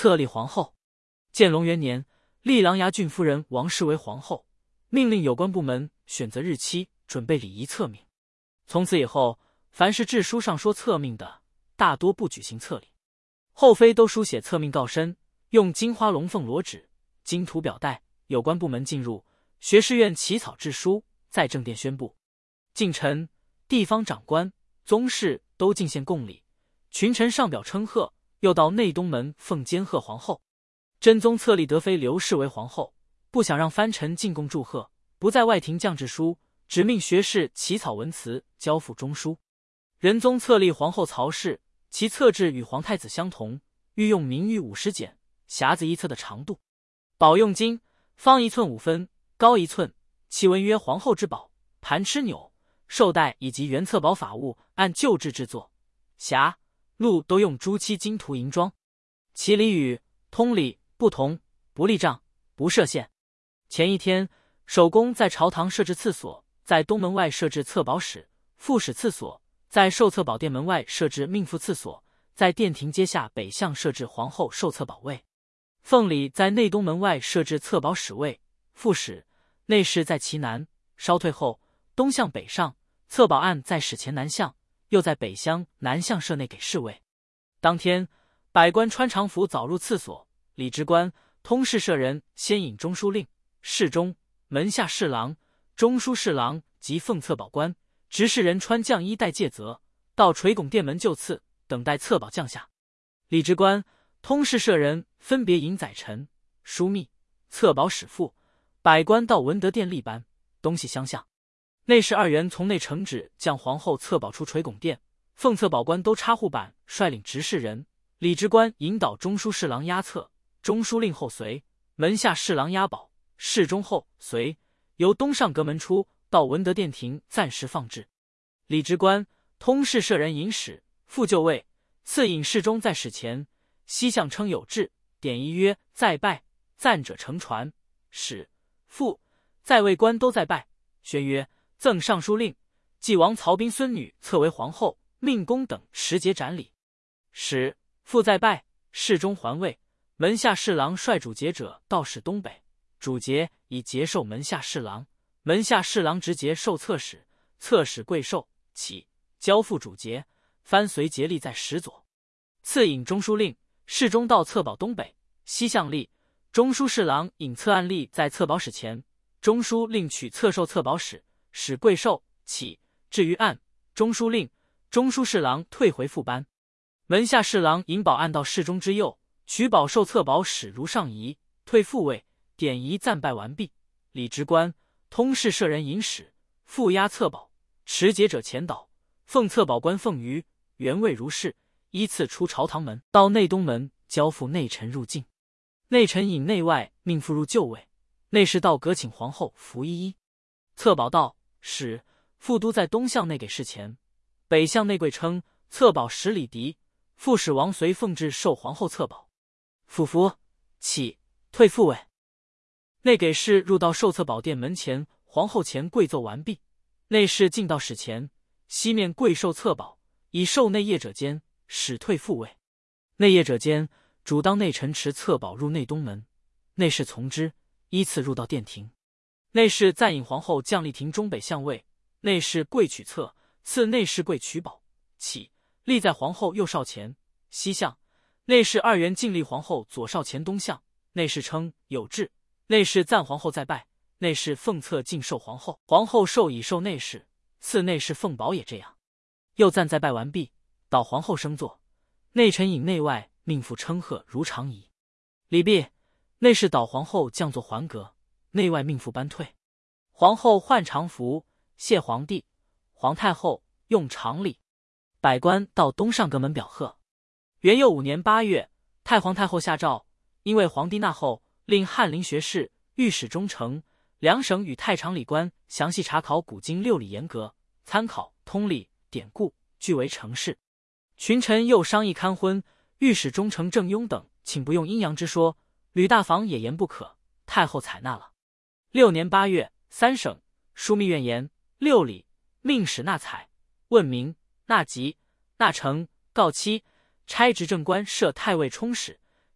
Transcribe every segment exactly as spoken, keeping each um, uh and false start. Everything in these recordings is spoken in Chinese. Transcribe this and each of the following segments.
册立皇后。建隆元年，立琅琊郡夫人王氏为皇后，命令有关部门选择日期，准备礼仪册命。从此以后，凡是制书上说册命的，大多不举行册礼，后妃都书写册命告身，用金花龙凤罗纸、金图表带。有关部门进入，学士院起草制书，在正殿宣布。近臣、地方长官、宗室都进献贡礼，群臣上表称贺，又到内东门奉监贺皇后。真宗册立德妃刘氏为皇后，不想让藩臣进贡祝贺，不在外廷降制书，只命学士起草文辞，交付中书。仁宗册立皇后曹氏，其册制与皇太子相同，御用明玉五十简，匣子一册的长度，宝用金，方一寸五分，高一寸，其文曰皇后之宝，盘螭钮、绶带以及原册宝法物按旧制制作，匣、鹿都用朱漆金涂银装。其礼与通礼不同，不立帐，不设限。前一天，守宫在朝堂设置次所，在东门外设置册宝室、副使次所，在寿册宝殿门外设置命副次所，在殿庭阶下北向设置皇后寿册宝位。奉礼在内东门外设置册宝室位、副使，内侍在其南，稍退后，东向北上，册宝案在室前南向，又在北厢南向舍内给侍卫。当天，百官穿常服早入次所，礼之官、通事舍人先引中书令、侍中、门下侍郎、中书侍郎及奉册宝官、执事人穿绛衣戴戒则，到垂拱殿门就次，等待册宝降下。礼之官、通事舍人分别引载臣、枢密、册宝使副，百官到文德殿立班，东西相向。内侍二员从内承旨将皇后册宝出垂拱殿，奉册宝官都插护板，率领执事人。礼之官引导中书侍郎押册，中书令后随，门下侍郎押宝，侍中后随，由东上阁门出，到文德殿庭暂时放置。礼之官、通事舍人引使，副就位，次引侍中在史前，西向称有制，典仪曰在拜，赞者乘传，使、副、在位官都在拜，宣曰赠尚书令，继王曹彬孙女册为皇后，命宫等持节斩礼。使、副在拜，侍中还位，门下侍郎率主节者到使东北，主节以节授门下侍郎，门下侍郎执节授册使，册使跪受起，交付主节，藩随节立在使左。次引中书令、侍中到册宝东北，西向立，中书侍郎引册案立在册宝史前，中书令取册授册宝史，使跪受起，至于案，中书令、中书侍郎退回副班。门下侍郎引宝案到侍中之右，取宝授册宝史如上仪，退副位，典仪暂拜完毕。礼之官、通事舍人引使，副押册宝，持节者前导，奉册宝官奉于原位如是，依次出朝堂门，到内东门交付内臣入境。内臣引内外命妇入就位，内侍到阁请皇后服一一。册宝到，使、副都在东向内给事前，北向内跪称册宝十里狄，副使王随奉至授皇后册宝。俯伏起，退副位。内给事入到授册宝殿门前，皇后前跪奏完毕。内侍进到史前，西面跪受册宝，以授内业者间，使退副位。内业者间主当内臣持册宝入内东门，内侍从之，依次入到殿庭。内侍暂引皇后降立庭中北向位，内侍跪取册，次内侍跪取宝，起立在皇后右少前，西向。内侍二员尽立皇后左少前东向，内侍称有制，内侍赞皇后再拜，内侍奉册进授皇后，皇后授以授内侍，次内侍奉宝也这样。又赞再拜完毕，导皇后升座，内臣引内外命妇称贺如常仪。礼毕，内侍导皇后降座还阁，内外命妇班退。皇后换常服，谢皇帝、皇太后用常礼。百官到东上阁门表贺。元佑五年八月，太皇太后下诏，因为皇帝纳后，令翰林学士、御史中丞、两省与太常礼官详细查考古今六礼严格，参考通礼典故，据为成事。群臣又商议刊婚，御史中丞郑雍等请不用阴阳之说，吕大房也言不可，太后采纳了。六年八月，三省枢密院言六礼，命使纳采、问名、纳吉、纳成、告期，差执政官设太尉充使，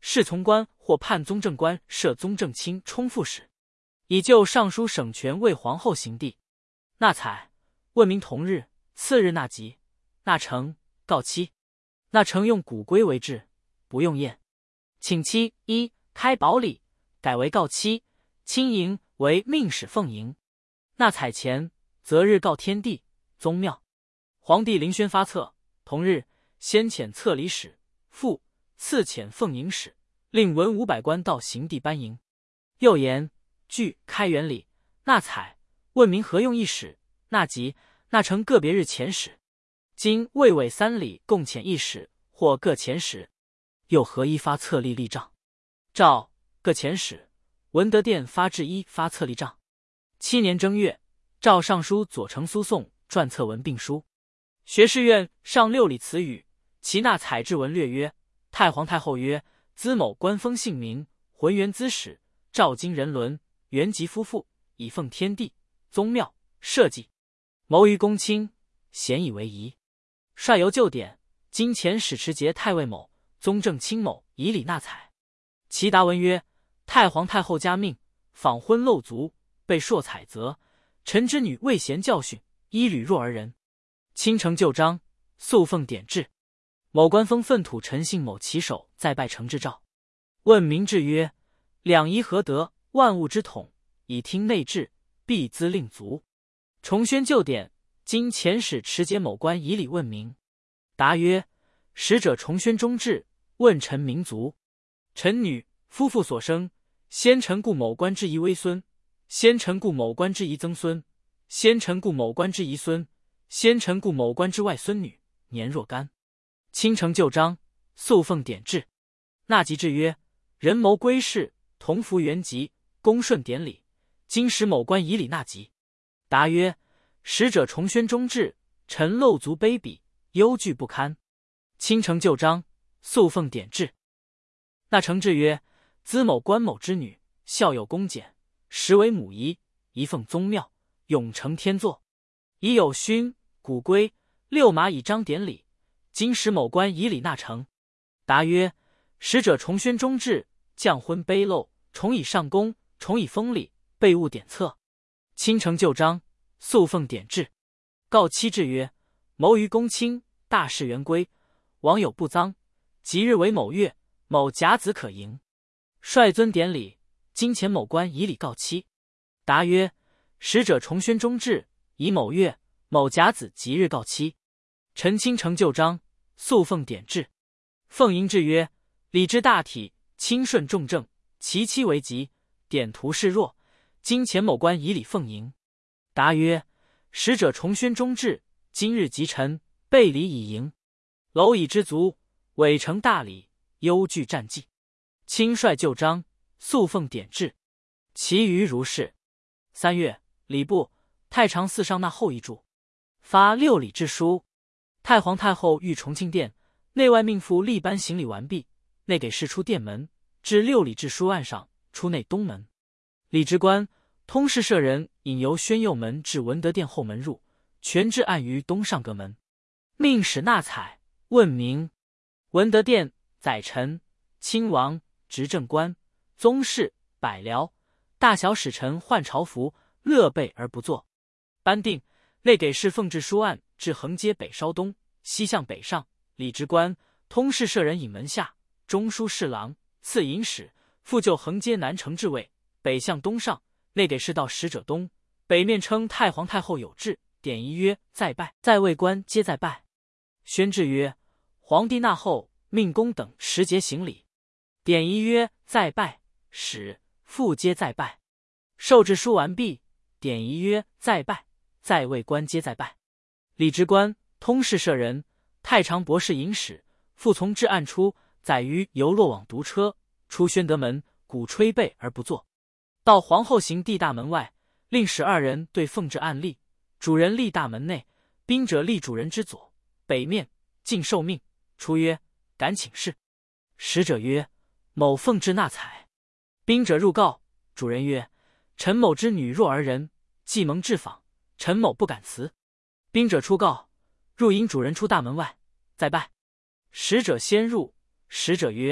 侍从官或判宗正官设宗正卿充副使，以就尚书省权为皇后行第。纳采，问明同日，次日纳吉，纳成，告期。纳成用古规为制，不用验。请期一开宝礼，改为告期。亲迎为命使奉迎。纳采前，择日告天地、宗庙。皇帝临宣发册，同日先遣册礼使、副、次遣奉迎使，令文武百官到行地班迎。又言据开元礼，纳采问明何用一使，纳吉、纳成个别日遣使。今魏伪三礼共遣一使，或各遣使，又合一发册立立帐。诏各遣使，文德殿发制一发册立帐。七年正月，诏尚书左丞苏颂撰册文并书。学士院上六礼词语，其纳采制文略曰：太皇太后曰，兹某官封姓名，浑元资史，赵金人伦，原籍夫妇，以奉天地、宗庙、社稷，谋于公卿，咸以为宜。率由旧典，今遣使持节太尉某、宗正卿某以礼纳采。其答文曰：太皇太后加命，访婚漏族，被朔采责，臣之女未贤教训，依履弱而人。倾城旧章，素奉典制。某官封粪土陈姓某旗手再拜承制诏。问明制曰：两仪何得？万物之统，以听内制，必资令足。重宣旧典，今遣使持节某官以礼问明。答曰：使者重宣中制，问臣民族。臣女夫妇所生，先臣故某官之遗微孙，先臣故某官之遗曾孙，先臣故某官之遗孙，先臣故某官之外孙女，年若干。倾城旧章，素奉典制。纳吉制曰：人谋归氏，同服原籍，恭顺典礼。今使某官以礼纳吉。答曰：使者重宣中制，臣漏族卑鄙，忧惧不堪。倾城旧章，素奉典制。纳承制曰：兹某官某之女，孝有恭俭，实为母仪，宜奉宗庙，永承天座。已有勋、古规、六马以彰典礼。今使某官以礼纳成。答曰：使者重宣中制，降婚卑陋，重以上公，重以封礼，备物典册。倾城旧章，素奉典制。告期制曰：谋于公卿，大事元规，王有不赃，即日为某月，某甲子可迎。率遵典礼，今遣某官以礼告期。答曰：使者重宣中制，以某月、某甲子即日告期。陈倾城旧章，素奉典制。奉迎制曰：礼之大体，亲顺重正，其期为吉，典图示弱。今遣某官以礼奉迎。答曰：使者重宣中制，今日即臣，备礼以迎。蝼蚁之族，伪成大礼，忧惧战绩。亲率旧章，素奉典制。其余如是。三月，礼部太常寺上纳后一注，发六礼制书。太皇太后御重庆殿，内外命妇立班行礼完毕，内给事出殿门，至六礼制书案上，出内东门。礼职官、通事舍人引由宣右门至文德殿后门入，全至案于东上阁门。命使纳采问明。文德殿宰臣、亲王、执政官、宗室、百僚、大小使臣换朝服，乐备而不作。颁定内给事奉制书案至横街北稍东，西向北上。礼职官、通事舍人引门下，中书侍郎、次引使复就横街南城至位，北向东上。内给事到使者东，北面称太皇太后有制，典仪曰再拜，在位官皆再拜。宣制曰：皇帝纳后，命公等持节行礼。典仪曰再拜，使复皆再拜。受制书完毕，典仪曰再拜，在位官皆再拜。礼职官、通事舍人、太常博士引使复从至案出，载于游落往读车，出宣德门，鼓吹背而不作。到皇后行第大门外，令使二人对奉制案立，主人立大门内，宾者立主人之左，北面尽受命。出曰：敢请示。使者曰：某奉制纳采。宾者入告，主人曰：陈某之女弱而人，既蒙至访，陈某不敢辞。宾者出告，入引主人出大门外，再拜。使者先入，使者曰：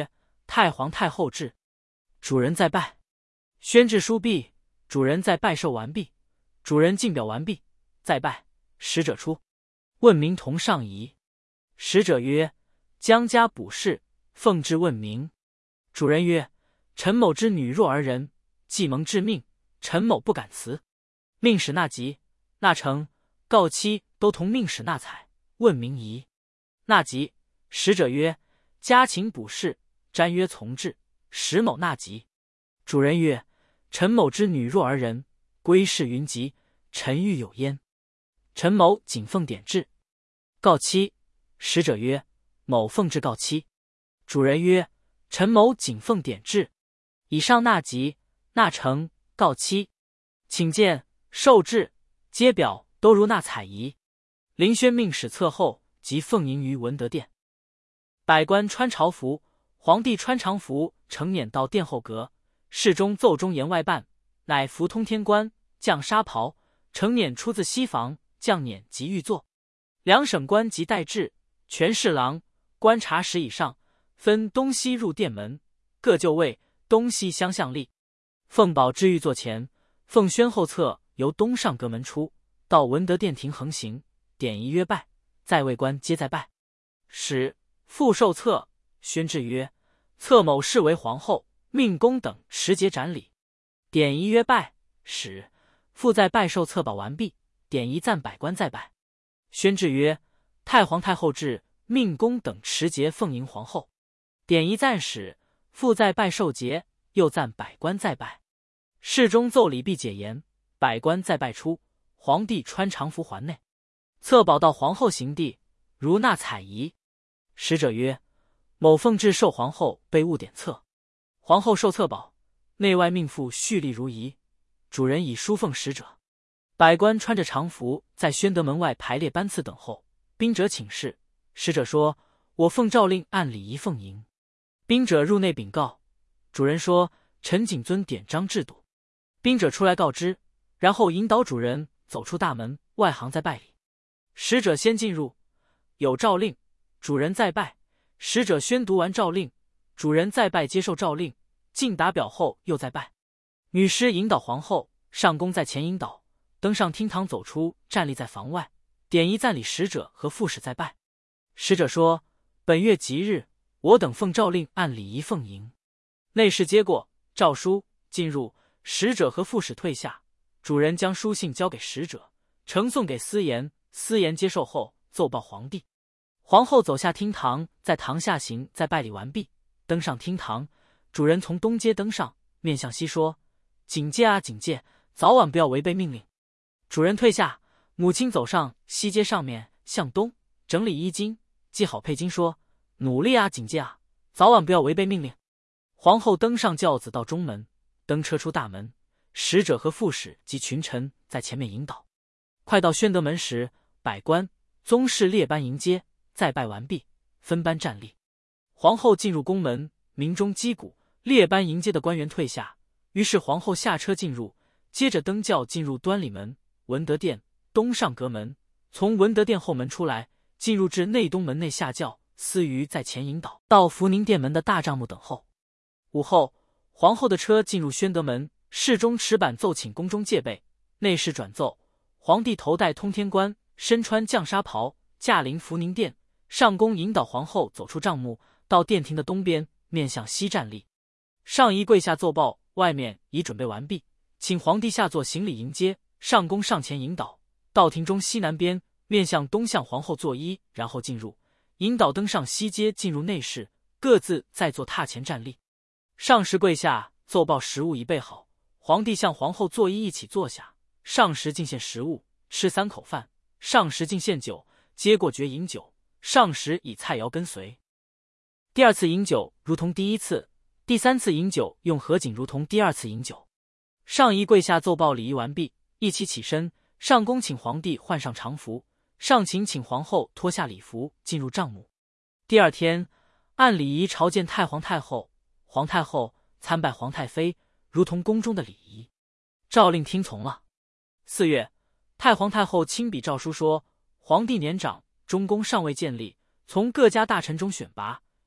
太皇太后至，主人再拜。宣制书毕，主人再拜寿完毕，主人进表完毕，再拜。使者出，问明同上仪。使者曰：将家卜事，奉至问明。主人曰：陈某之女弱而人，既蒙致命，陈某不敢辞。命使纳吉、纳成、告妻都同命使纳采，问明仪。纳吉。使者曰：家请卜事，瞻曰从至。使某纳吉。主人曰：陈某之女弱而人，归氏云集，臣欲有焉。陈某谨奉典制。告妻。使者曰：某奉至告妻。主人曰：陈某谨奉典制。以上纳吉、纳成、告妻，请见受制，皆表都如纳采仪。林轩命使册后，即奉迎于文德殿。百官穿朝服，皇帝穿常服，承辇到殿后阁。侍中奏中言外办，乃服通天冠，降纱袍。承辇出自西房，降辇即御座。两省官即待制，全侍郎、观察使以上，分东西入殿门，各就位，东西相向立。奉宝至御座前，奉宣后册由东上阁门出，到文德殿庭横行，典仪曰拜，在位官皆在拜。使复受册，宣制曰：册某视为皇后，命宫等持节斩礼。典仪曰拜。使复在拜受册宝完毕，典仪赞百官再拜。宣制曰：太皇太后至，命宫等持节奉迎皇后。典仪赞使，复在拜受节，又赞百官再拜。侍中奏礼毕解言，百官再拜出，皇帝穿常服还内。册宝到皇后行地，如纳采仪。使者曰：某奉至受皇后备物典册。皇后受册宝，内外命妇序立如仪。主人以书奉使者。百官穿着常服，在宣德门外排列班次等候。宾者请示，使者说：我奉诏令按礼仪奉迎。宾者入内禀告，主人说：臣谨遵典章制度。宾者出来告知，然后引导主人走出大门，外行再拜礼。使者先进入，有诏令，主人再拜。使者宣读完诏令，主人再拜接受诏令，进答表后又再拜。女师引导皇后，上宫在前引导，登上厅堂走出，站立在房外。典仪赞礼使者和副使再拜。使者说：本月吉日，我等奉诏令按礼仪奉迎。内侍接过诏书，进入。使者和副使退下，主人将书信交给使者，呈送给司言，司言接受后奏报皇帝。皇后走下厅堂，在堂下行，再拜礼完毕，登上厅堂。主人从东街登上，面向西说：警戒啊警戒，早晚不要违背命令。主人退下，母亲走上西街上面，向东整理衣襟，系好佩巾，说：努力啊警戒啊，早晚不要违背命令。皇后登上轿子到中门，登车出大门，使者和副使及群臣在前面引导。快到宣德门时，百官、宗室列班迎接，再拜完毕，分班站立。皇后进入宫门，鸣钟击鼓，列班迎接的官员退下，于是皇后下车进入，接着登轿进入端礼门、文德殿、东上阁门，从文德殿后门出来，进入至内东门内下轿，司瑜在前引导，到福宁殿门的大帐幕等候。午后，皇后的车进入宣德门，侍中持板奏请宫中戒备。内侍转奏，皇帝头戴通天冠，身穿绛纱袍，驾临福宁殿。上宫引导皇后走出帐幕，到殿庭的东边，面向西站立。上仪跪下奏报，外面已准备完毕，请皇帝下座行礼迎接。上宫上前引导，到庭中西南边，面向东向皇后作揖，然后进入，引导登上西阶，进入内室，各自在座榻前站立。上时跪下，奏报食物已备好，皇帝向皇后作揖，一起坐下。上时进献食物，吃三口饭；上时进献酒，接过爵饮酒；上时以菜肴跟随。第二次饮酒如同第一次，第三次饮酒用合卺如同第二次饮酒。上仪跪下奏报礼仪完毕，一起起身。上宫请皇帝换上常服，上寝请皇后脱下礼服进入帐幕。第二天，按礼仪朝见太皇太后、皇太后，参拜皇太妃，如同宫中的礼仪。诏令听从了。四月，太皇太后亲笔诏书说：皇帝年长，中宫尚未建立，从各家大臣中选拔，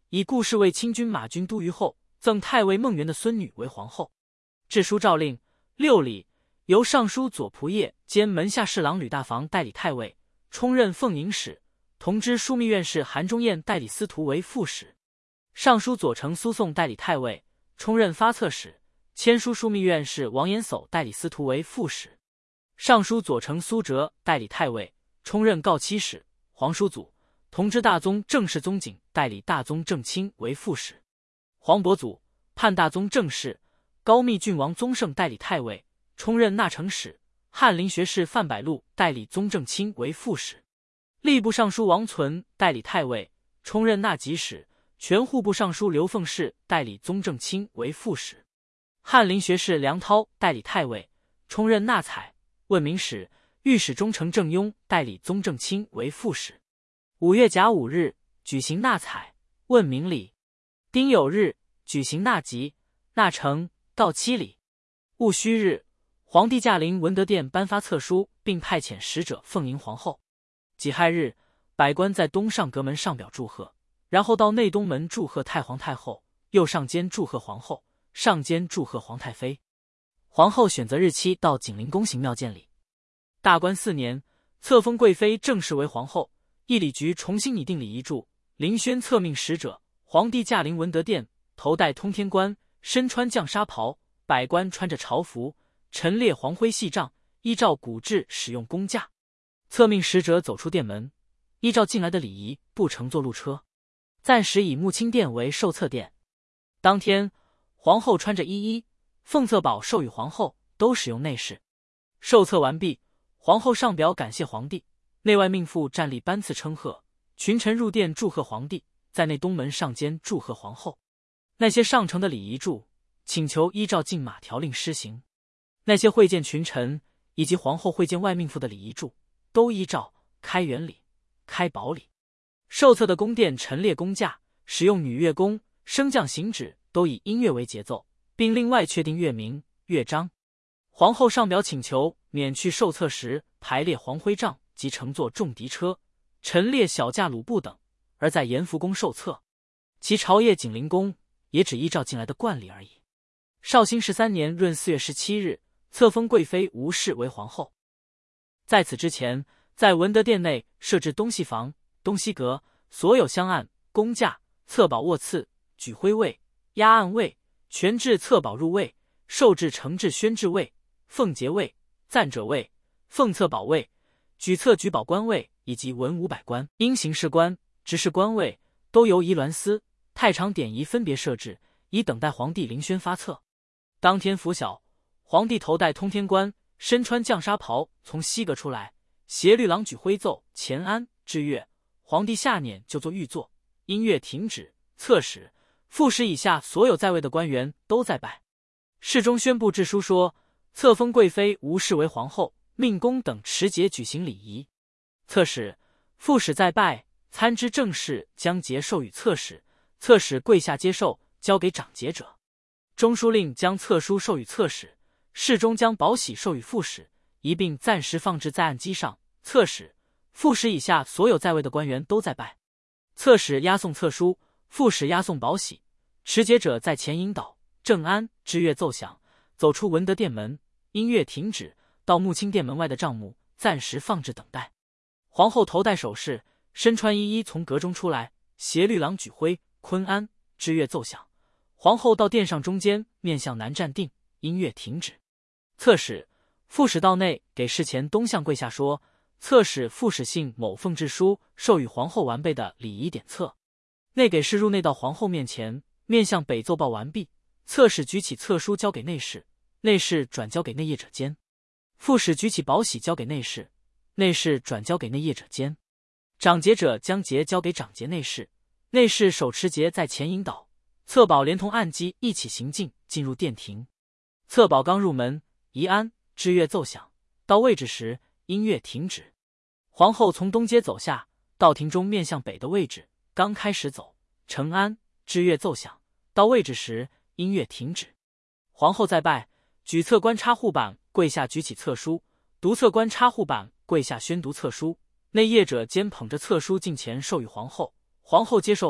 以故侍卫亲军马军都虞候，赠太尉孟元的孙女为皇后。制书诏令六礼，由尚书左仆射兼门下侍郎吕大房代理太尉，充任奉迎使，同知枢密院事韩忠彦代理司徒为副使。尚书左丞苏颂代理太尉，充任发策使，签书枢密院事王延叟代理司徒为副使。尚书左丞苏辙代理太尉，充任告期使。皇叔祖同知大宗正室宗景代理大宗正卿为副使。黄伯祖判大宗正室，高密郡王宗盛代理太尉，充任纳成使。翰林学士范百禄代理宗正卿为副使。吏部尚书王存代理太尉，充任纳给使。全户部尚书刘凤士代理宗正卿为副使。翰林学士梁涛代理太尉，充任纳采问明使。御史中丞郑雍代理宗正卿为副使。五月甲午日举行纳采问明礼。丁酉日举行纳吉纳成告期礼。戊戌日，皇帝驾临文德殿颁发册书，并派遣使者奉迎皇后。己亥日，百官在东上阁门上表祝贺，然后到内东门祝贺太皇太后，右上间祝贺皇后，上间祝贺皇太妃。皇后选择日期到景灵宫行庙见礼。大观四年，册封贵妃正式为皇后，议礼局重新拟定礼仪注，临宣册命使者，皇帝驾临文德殿，头戴通天冠，身穿绛纱袍，百官穿着朝服，陈列黄灰细帐，依照古制使用公驾。册命使者走出殿门，依照进来的礼仪，不乘坐路车，暂时以木清殿为受册殿。当天，皇后穿着衣衣，奉册宝授予皇后，都使用内侍。受册完毕，皇后上表感谢皇帝，内外命妇站立颁赐称贺，群臣入殿祝贺皇帝，在内东门上间祝贺皇后。那些上呈的礼仪注，请求依照禁马条令施行。那些会见群臣以及皇后会见外命妇的礼仪注，都依照开元礼、开宝礼。受册的宫殿陈列公驾，使用女乐工，升降行止都以音乐为节奏，并另外确定乐名、乐章。皇后上表请求免去受册时排列黄徽帐及乘坐重敌车、陈列小驾鲁布等，而在延福宫受册。其朝谒景灵宫也只依照进来的惯例而已。绍兴十三年闰四月十七日，册封贵妃吴氏为皇后。在此之前，在文德殿内设置东西房、东西阁，所有香案、公驾、册宝卧次、举徽位、压案位，全制册宝入位，受制承制宣制位、奉节位、赞者位、奉册宝位、举册举宝官位以及文武百官、因刑事官、执事官位，都由仪鸾司、太常典仪分别设置，以等待皇帝临宣发册。当天拂晓，皇帝头戴通天冠，身穿绛纱袍，从西阁出来，携律郎举徽奏前安之乐。皇帝下辇就坐御座，音乐停止，册使、副使以下所有在位的官员都在拜。侍中宣布制书说，册封贵妃吴氏为皇后，命宫等持节举行礼仪。册使、副使在拜，参知政事将节授予册使，册使跪下接受，交给掌节者。中书令将册书授予册使，侍中将宝玺授予副使，一并暂时放置在案几上。册使、副使以下所有在位的官员都在拜。册使押送册书，副使押送宝玺，持节者在前引导，正安之乐奏响，走出文德殿门，音乐停止，到木清殿门外的帐幕暂时放置等待。皇后头戴首饰，身穿衣衣从阁中出来，携律郎举徽，坤安之乐奏响。皇后到殿上中间，面向南站定，音乐停止。册使、副使到内，给事前东向跪下说：册使、副使姓某奉制书，授予皇后完备的礼仪典册。内给事入内到皇后面前，面向北奏报完毕。册使举起册书交给内侍，内侍转交给内业者监。副使举起宝玺交给内侍，内侍转交给内业者监。掌节者将节交给掌节内侍，内侍手持节在前引导，册宝连同案几一起行进，进入殿庭。册宝刚入门，仪安之乐奏响，到位置时，音乐停止。皇后从东街走下，到庭中面向北的位置，刚开始走，承安之乐奏响，到位置时，音乐停止。皇后再拜，举册官插护板跪下举起册书，读册官插护板跪下宣读册书。内业者监捧着册书近前授予皇后，皇后接受后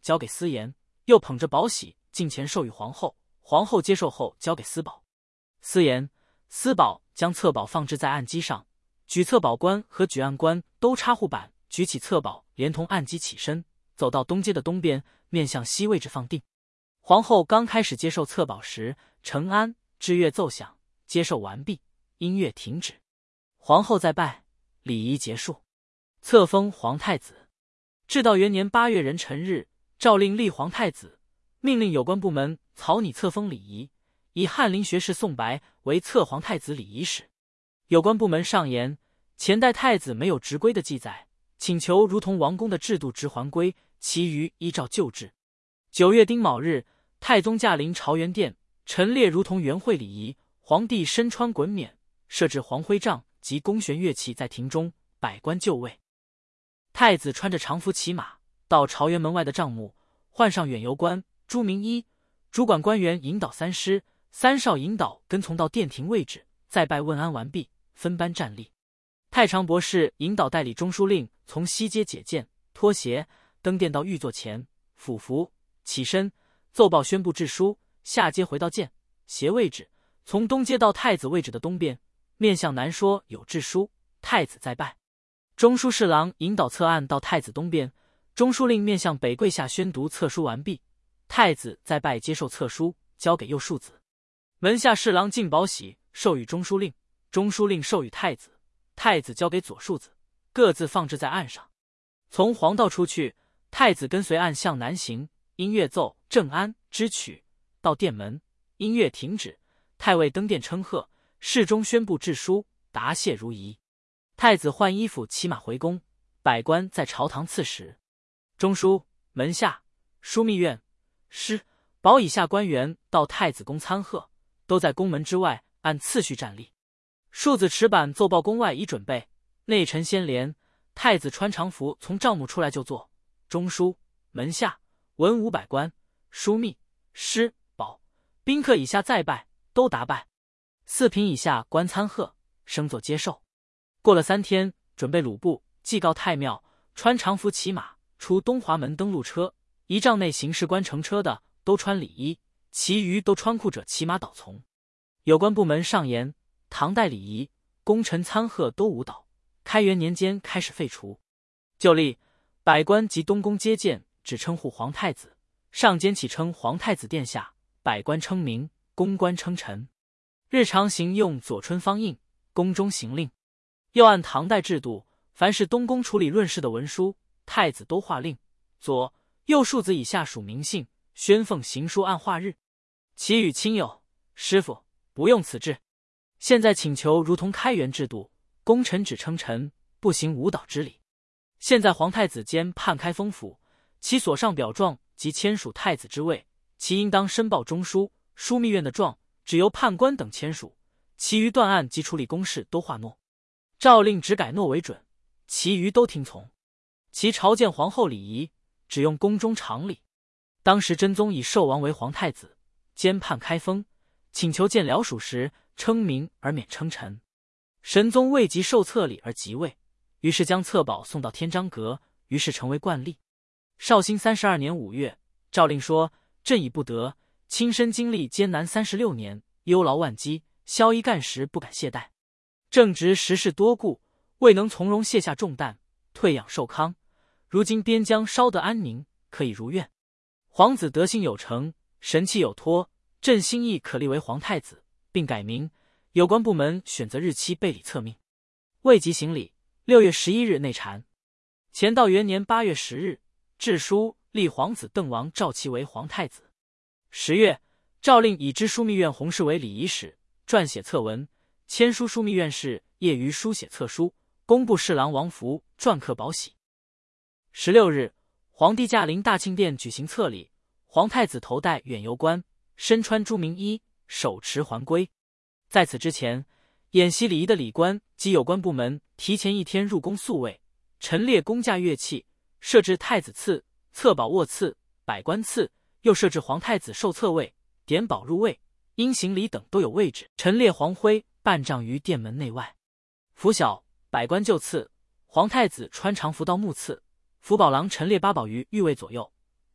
交给司言，又捧着宝玺进前授予皇后，皇后接受后交给司宝。司言、司宝将册宝放置在案几上，举册宝官和举案官都插护板，举起册宝，连同案几起身，走到东街的东边，面向西位置放定。皇后刚开始接受册宝时，承安制乐奏响，接受完毕，音乐停止，皇后再拜，礼仪结束，册封皇太子。至道元年八月壬辰日，诏令立皇太子，命令有关部门草拟册封礼仪，以翰林学士宋白为册皇太子礼仪使。有关部门上言，前代太子没有执规的记载，请求如同王宫的制度执还规，其余依照旧制。九月丁卯日，太宗驾临朝元殿，陈列如同元会礼仪，皇帝身穿衮冕，设置黄徽帐及弓弦乐器在庭中，百官就位。太子穿着长服骑马，到朝元门外的帐幕，换上远游官、朱明一，主管官员引导三师，三少引导跟从到殿庭位置，再拜问安完毕，分班站立。太常博士引导代理中书令从西街解剑、脱鞋，登殿到御座前，俯伏起身，奏报宣布制书，下阶回到剑、鞋位置，从东街到太子位置的东边，面向南说有制书，太子再拜。中书侍郎引导册案到太子东边，中书令面向北跪下宣读册书完毕，太子再拜接受册书，交给右庶子。门下侍郎进宝玺授予中书令，中书令授予太子，太子交给左庶子，各自放置在案上。从黄道出去，太子跟随案向南行，音乐奏正安之曲，到殿门，音乐停止，太尉登殿称贺，侍中宣布制书，答谢如仪。太子换衣服骑马回宫，百官在朝堂赐食。中书、门下、枢密院、师、保以下官员到太子宫参贺，都在宫门之外按次序站立。庶子持板奏报宫外已准备，内臣先连。太子穿长服从帐幕出来就坐。中书、门下、文武百官、枢密、师、保、宾客以下再拜，都答拜。四品以下官参贺，升座接受。过了三天，准备鲁布，祭告太庙，穿长服骑马出东华门登陆车，仪仗内行事官乘车的都穿礼衣，其余都穿裤者骑马倒从。有关部门上言，唐代礼仪，功臣参贺都舞蹈，开元年间开始废除。就例，百官及东宫接见，只称呼皇太子，上间起称皇太子殿下，百官称名，宫官称臣。日常行用左春方印，宫中行令。又按唐代制度，凡是东宫处理论事的文书，太子都画令，左、右庶子以下属名姓，宣奉行书按画日。其与亲友、师傅不用此制。现在请求如同开元制度，功臣只称臣，不行舞蹈之礼。现在皇太子兼判开封府，其所上表状及签署太子之位，其应当申报中书、枢密院的状，只由判官等签署，其余断案及处理公事都划诺。诏令只改诺为准，其余都听从。其朝见皇后礼仪，只用宫中常礼。当时真宗以寿王为皇太子，兼判开封，请求见辽属时，称名而免称臣。神宗未及受册礼而即位，于是将册宝送到天章阁，于是成为惯例。绍兴三十二年五月，诏令说：朕已不得，亲身经历艰难三十六年，忧劳万机，宵衣干食不敢懈怠。正值时事多故，未能从容卸下重担，退养寿康。如今边疆稍得安宁，可以如愿。皇子德行有成，神气有托，朕心意可立为皇太子，并改名。有关部门选择日期备礼册命。未及行礼，六月十一日内禅。乾道元年八月十日，制书立皇子邓王赵齐为皇太子。十月，诏令以知枢密院弘事为礼仪使，撰写册文。签书枢密院事业余书写册书，工部侍郎王福篆刻宝玺。十六日，皇帝驾临大庆殿举行册礼，皇太子头戴远游冠，身穿朱明衣，手持环圭。在此之前，演习礼仪的礼官及有关部门提前一天入宫宿卫，陈列宫架乐器，设置太子次、册宝卧次、百官次，又设置皇太子受册位、点宝入位、因行礼等都有位置，陈列黄徽半丈于殿门内外。拂晓，百官就次，皇太子穿长服到目次，福宝郎陈列八宝于御位左右，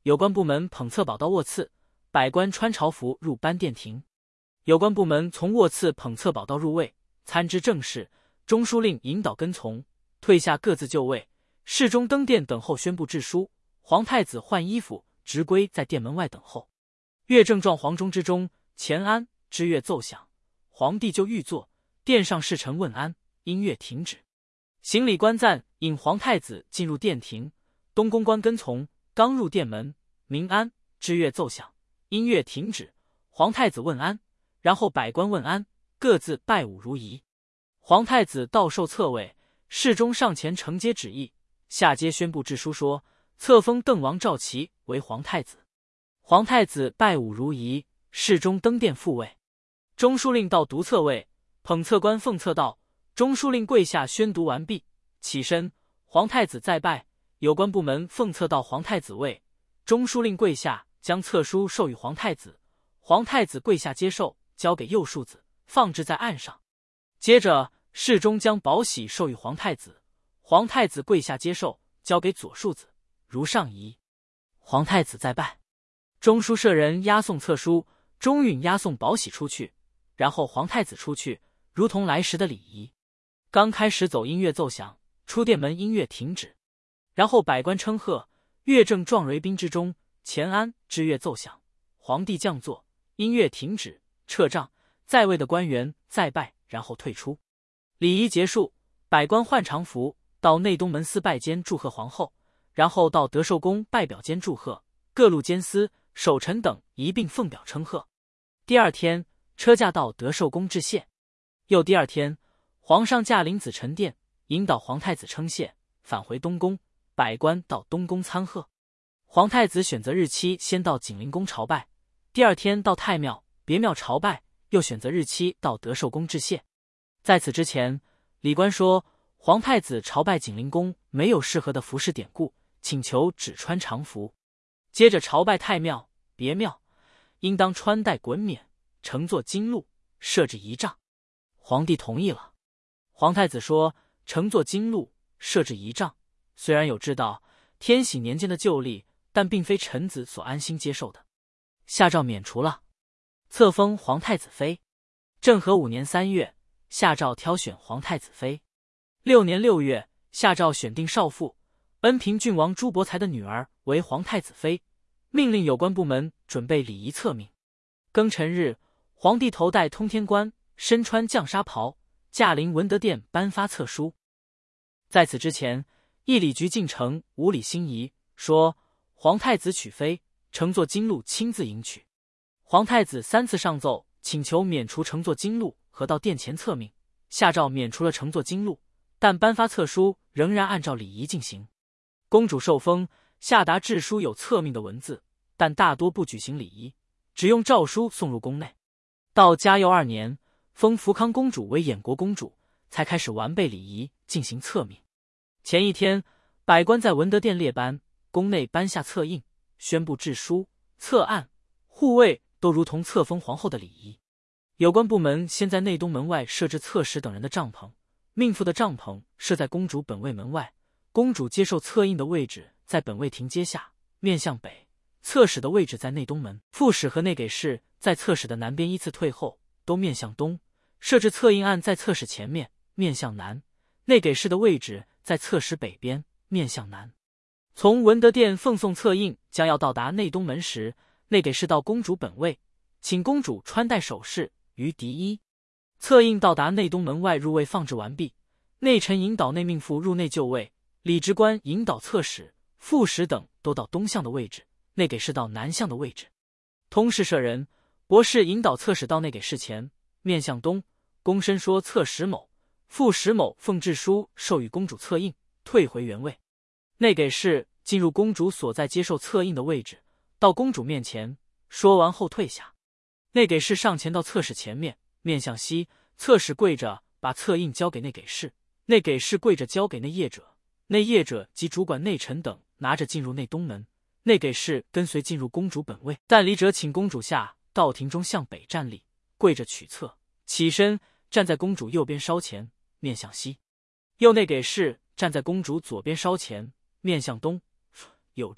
有关部门捧册宝刀卧次，百官穿朝服入班殿庭。有关部门从卧次捧册宝刀入位，参知政事，中书令引导跟从，退下各自就位。侍中登殿等候宣布制书，皇太子换衣服，直归在殿门外等候。乐正撞黄钟之中，前安之乐奏响，皇帝就御座，殿上侍臣问安，音乐停止。行礼观赞，引皇太子进入殿庭，东宫官跟从，刚入殿门，明安之乐奏响，音乐停止，皇太子问安，然后百官问安，各自拜舞如仪。皇太子到受册位，侍中上前承接旨意，下阶宣布制书说，册封邓王赵齐为皇太子。皇太子拜舞如仪，侍中登殿复位。中书令到读册位，捧册官奉册到，中书令跪下宣读完毕，起身，皇太子再拜。有关部门奉册到皇太子位，中书令跪下将册书授予皇太子，皇太子跪下接受，交给右庶子，放置在案上。接着侍中将宝玺授予皇太子，皇太子跪下接受，交给左庶子，如上仪。皇太子再拜。中书舍人押送册书，中允押送宝玺出去，然后皇太子出去，如同来时的礼仪。刚开始走，音乐奏响，出殿门音乐停止，然后百官称贺，乐正壮蕊宾之中，前安之乐奏响，皇帝降座，音乐停止，撤帐，在位的官员再拜，然后退出。礼仪结束，百官换常服，到内东门司拜监祝贺皇后，然后到德寿宫拜表监祝贺，各路监司、守臣等一并奉表称贺。第二天，车驾到德寿宫致谢。又第二天，皇上驾临紫宸殿，引导皇太子称谢，返回东宫，百官到东宫参贺。皇太子选择日期，先到景灵宫朝拜，第二天到太庙、别庙朝拜，又选择日期到德寿宫致谢。在此之前，礼官说皇太子朝拜景灵宫没有适合的服饰典故，请求只穿常服。接着朝拜太庙、别庙，应当穿戴衮冕，乘坐金鹿，设置仪仗。皇帝同意了。皇太子说，乘坐金鹿，设置仪仗，虽然有知道天禧年间的旧例，但并非臣子所安心接受的。下诏免除了，册封皇太子妃。政和五年三月，下诏挑选皇太子妃。六年六月，下诏选定少妇恩平郡王朱伯才的女儿为皇太子妃，命令有关部门准备礼仪册命。庚辰日，皇帝头戴通天冠，身穿绛纱袍，驾临文德殿颁发册书。在此之前，议礼局进呈五礼心仪，说皇太子娶妃，乘坐金鹿亲自迎娶。皇太子三次上奏，请求免除乘坐金鹿和到殿前册命，下诏免除了乘坐金鹿，但颁发册书仍然按照礼仪进行。公主受封，下达制书有册命的文字，但大多不举行礼仪，只用诏书送入宫内。到嘉佑二年，封福康公主为衍国公主，才开始完备礼仪，进行册命。前一天，百官在文德殿列班，宫内颁下册印，宣布制书、册案、护卫都如同册封皇后的礼仪。有关部门先在内东门外设置侧室等人的帐篷，命妇的帐篷设在公主本位门外，公主接受册印的位置在本位亭阶下，面向北；侧室的位置在内东门，副使和内给事在侧室的南边依次退后，都面向东。设置册印案在侧室前面，面向南；内给事的位置在侧室北边，面向南。从文德殿奉送册印将要到达内东门时，内给事到公主本位，请公主穿戴首饰于第一。册印到达内东门外入位放置完毕，内臣引导内命妇入内就位，礼职官引导侧使、副使等都到东向的位置，内给事到南向的位置。通事舍人、博士引导侧使到内给事前，面向东，躬身说侧使某、副使某奉制书授予公主册印，退回原位。内给事进入公主所在接受册印的位置，到公主面前，说完后退下。内给事上前到侧使前面，面向西，侧使跪着把册印交给内给事，内给事跪着交给内业者，内业者及主管内臣等拿着进入内东门，内给事跟随进入公主本位。但礼者请公主下到庭中向北站立，跪着取册，起身站在公主右边稍前，面向西。右内给事站在公主左边稍前，面向东。有志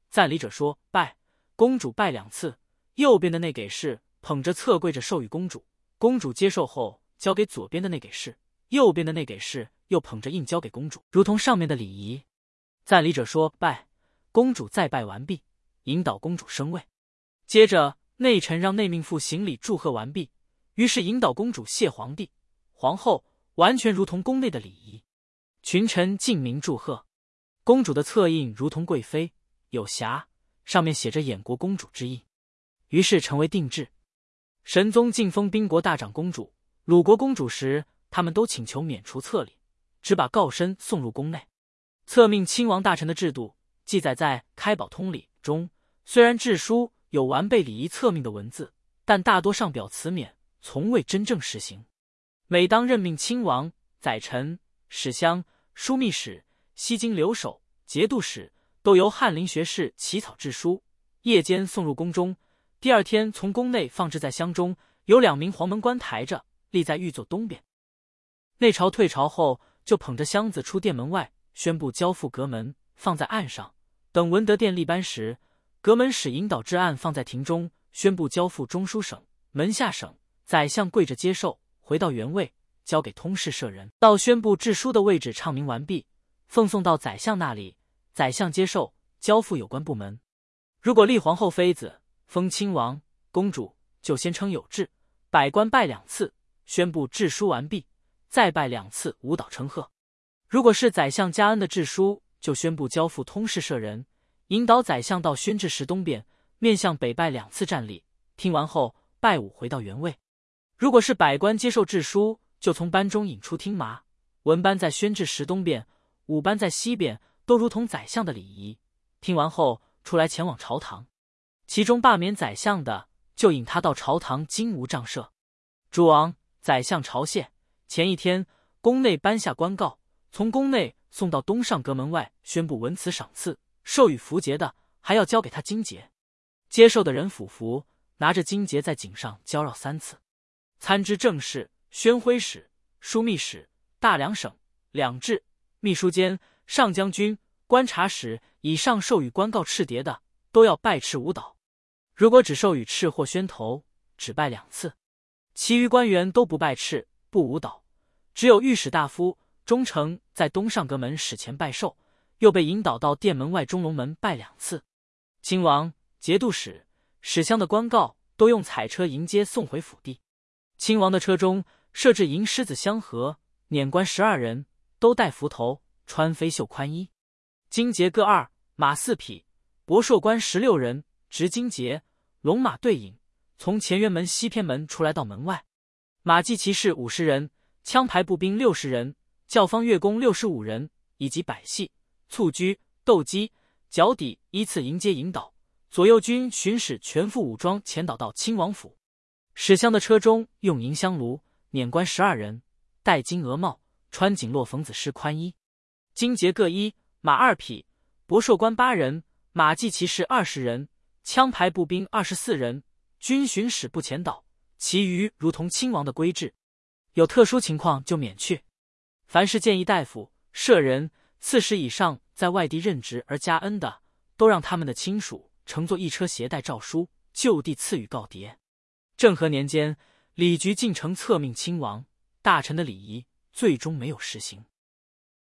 赞礼者说拜，公主拜两次。右边的那给事捧着册跪着授予公主，公主接受后交给左边的那给事，右边的那给事又捧着印交给公主，如同上面的礼仪。赞礼者说拜，公主再拜完毕，引导公主升位。接着内臣让内命妇行礼祝贺完毕，于是引导公主谢皇帝、皇后，完全如同宫内的礼仪。群臣敬明祝贺。公主的册印如同贵妃，有匣，上面写着衍国公主之意，于是成为定制。神宗晋封宾国大长公主、鲁国公主时，他们都请求免除册礼，只把诰申送入宫内。册命亲王大臣的制度记载在《开宝通礼》中，虽然制书有完备礼仪册命的文字，但大多上表辞免，从未真正实行。每当任命亲王、宰臣、史相、枢密使、西京留守、节度使，都由翰林学士起草制书，夜间送入宫中，第二天从宫内放置在箱中，有两名黄门官抬着，立在御座东边。内朝退朝后，就捧着箱子出殿门外，宣布交付阁门，放在案上。等文德殿立班时，阁门使引导至案放在庭中，宣布交付中书省、门下省。宰相跪着接受，回到原位，交给通事舍人，到宣布制书的位置唱名完毕，奉送到宰相那里，宰相接受，交付有关部门。如果立皇后妃子，封亲王、公主，就先称有制，百官拜两次，宣布制书完毕，再拜两次，舞蹈称贺。如果是宰相加恩的制书，就宣布交付通事舍人，引导宰相到宣制石东边，面向北拜两次站立，听完后拜舞回到原位。如果是百官接受制书，就从班中引出听麻，文班在宣制石东边，武班在西边，都如同宰相的礼仪。听完后出来前往朝堂，其中罢免宰相的，就引他到朝堂金吾帐设。诸王、宰相朝谢前一天，宫内颁下官告，从宫内送到东上阁门外，宣布文辞赏赐，授予符节的，还要交给他金节。接受的人俯伏，拿着金节在颈上交绕三次。参知政事、宣徽使、枢密使、大两省、两制、秘书监、上将军、观察使以上授予官告敕牒的，都要拜敕舞蹈。如果只授予敕或宣头，只拜两次。其余官员都不拜敕，不舞蹈，只有御史大夫、中丞在东上阁门使前拜寿，又被引导到殿门外中龙门拜两次。亲王、节度使、史相的官告都用彩车迎接送回府地。亲王的车中设置银狮子相合，辇官十二人，都戴幞头，穿飞袖宽衣，金节各二，马四匹，博硕官十六人，执金节，龙马对引，从前辕门西偏门出来到门外。马骑骑士五十人，枪牌步兵六十人，教坊乐工六十五人，以及百戏、蹴鞠、斗鸡、脚底依次迎接引导。左右军巡使全副武装前导到亲王府。史相的车中用银香炉，辇官十二人，戴金鹅帽，穿锦络缝子狮宽衣，金节各一，马二匹，博硕官八人，马骑骑士二十人，枪牌步兵二十四人，军巡使不前导，其余如同亲王的规制。有特殊情况就免去。凡是建议大夫、舍人、刺史以上在外地任职而加恩的，都让他们的亲属乘坐一车携带诏书，就地赐予告牒。政和年间，礼局进呈册命亲王、大臣的礼仪，最终没有实行。